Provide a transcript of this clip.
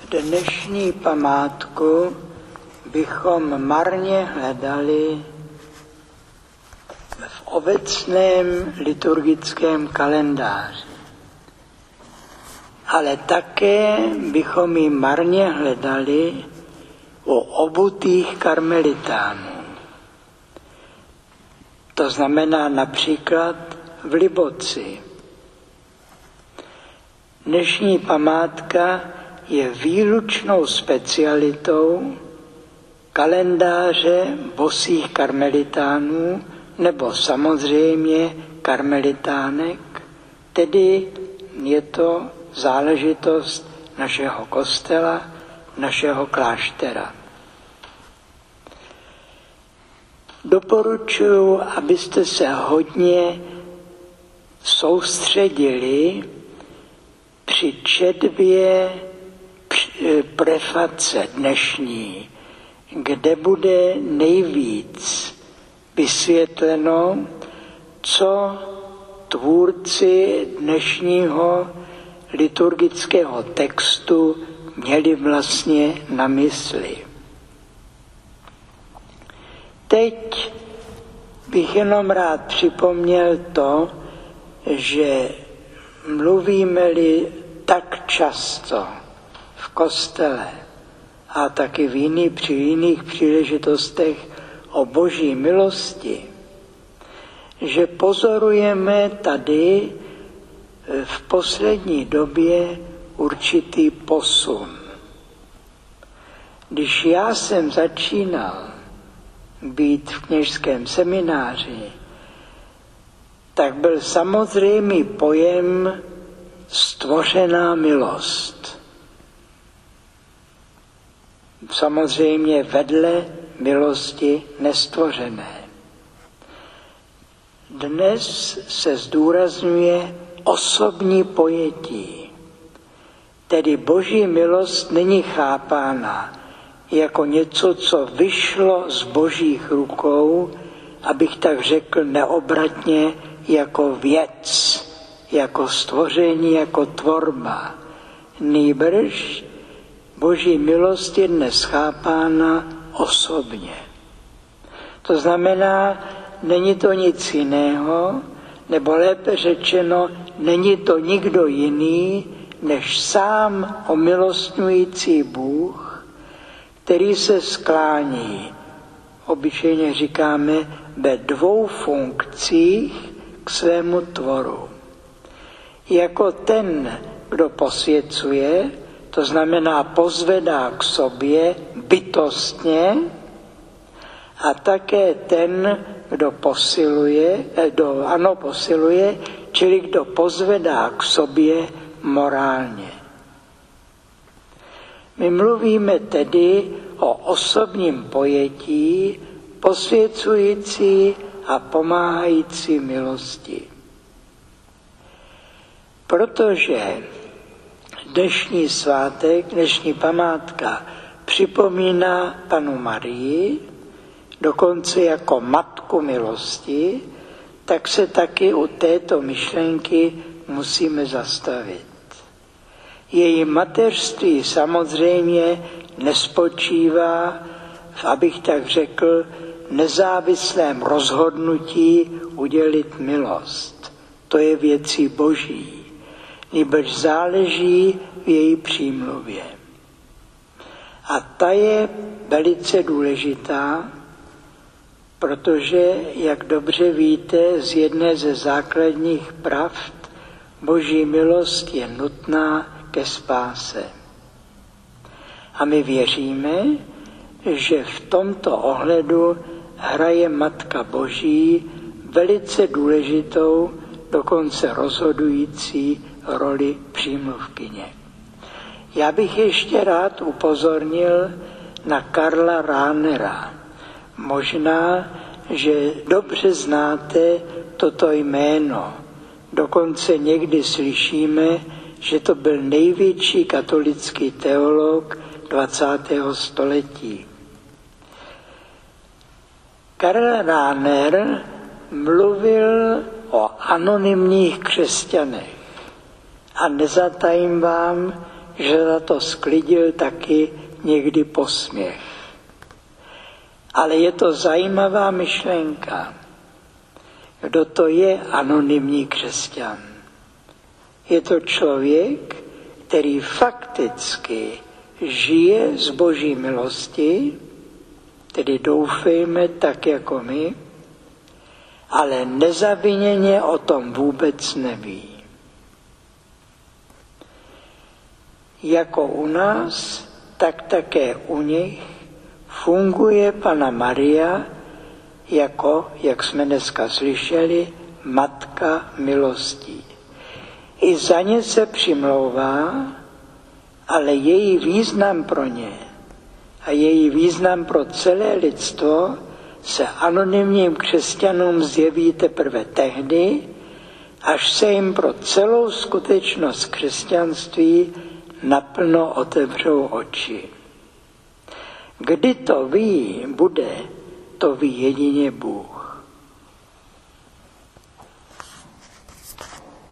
Dnešní památku bychom marně hledali v obecném liturgickém kalendáři. Ale také bychom ji marně hledali u obutých karmelitánů. To znamená například v Liboci. Dnešní památka je výlučnou specialitou kalendáře bosých karmelitánů nebo samozřejmě karmelitánek, tedy je to záležitost našeho kostela, našeho kláštera. Doporučuji, abyste se hodně soustředili při četbě preface dnešní, kde bude nejvíc vysvětleno, co tvůrci dnešního liturgického textu měli vlastně na mysli. Teď bych jenom rád připomněl to, že mluvíme-li tak často v kostele a taky při jiných příležitostech o Boží milosti, že pozorujeme tady v poslední době určitý posun. Když já jsem začínal být v kněžském semináři, tak byl samozřejmý pojem stvořená milost. Samozřejmě vedle milosti nestvořené. Dnes se zdůrazňuje osobní pojetí, tedy Boží milost není chápána jako něco, co vyšlo z Božích rukou, abych tak řekl neobratně, jako věc, jako stvoření, jako tvorba. Nýbrž Boží milost je dnes chápána osobně. To znamená, není to nic jiného, nebo lépe řečeno, není to nikdo jiný, než sám omilostňující Bůh, který se sklání, obyčejně říkáme, ve dvou funkcích k svému tvoru. Jako ten, kdo posvěcuje, to znamená pozvedá k sobě bytostně, a také ten, kdo posiluje, čili kdo pozvedá k sobě morálně. My mluvíme tedy o osobním pojetí posvěcující a pomáhající milosti. Protože dnešní svátek, dnešní památka připomíná Panu Marii, dokonce jako matku milosti, tak se taky u této myšlenky musíme zastavit. Její mateřství samozřejmě nespočívá v, abych tak řekl, nezávislém rozhodnutí udělit milost. To je věcí Boží, nýbrž záleží v její přímluvě. A ta je velice důležitá, protože, jak dobře víte, z jedné ze základních pravd Boží milost je nutná ke spáse. A my věříme, že v tomto ohledu hraje Matka Boží velice důležitou, dokonce rozhodující roli přímluvkyně. Já bych ještě rád upozornil na Karla Rahnera. Možná, že dobře znáte toto jméno. Dokonce někdy slyšíme, že to byl největší katolický teolog 20. století. Karel Rahner mluvil o anonymních křesťanech. A nezatajím vám, že za to sklidil taky někdy posměch. Ale je to zajímavá myšlenka. Kdo to je anonymní křesťan? Je to člověk, který fakticky žije z Boží milosti, tedy doufejme tak jako my, ale nezaviněně o tom vůbec neví. Jako u nás, tak také u nich funguje Panna Maria jako, jak jsme dneska slyšeli, matka milostí. I za ně se přimlouvá, ale její význam pro ně a její význam pro celé lidstvo se anonymním křesťanům zjeví teprve tehdy, až se jim pro celou skutečnost křesťanství naplno otevřou oči. Kdy to bude, to ví jedině Bůh.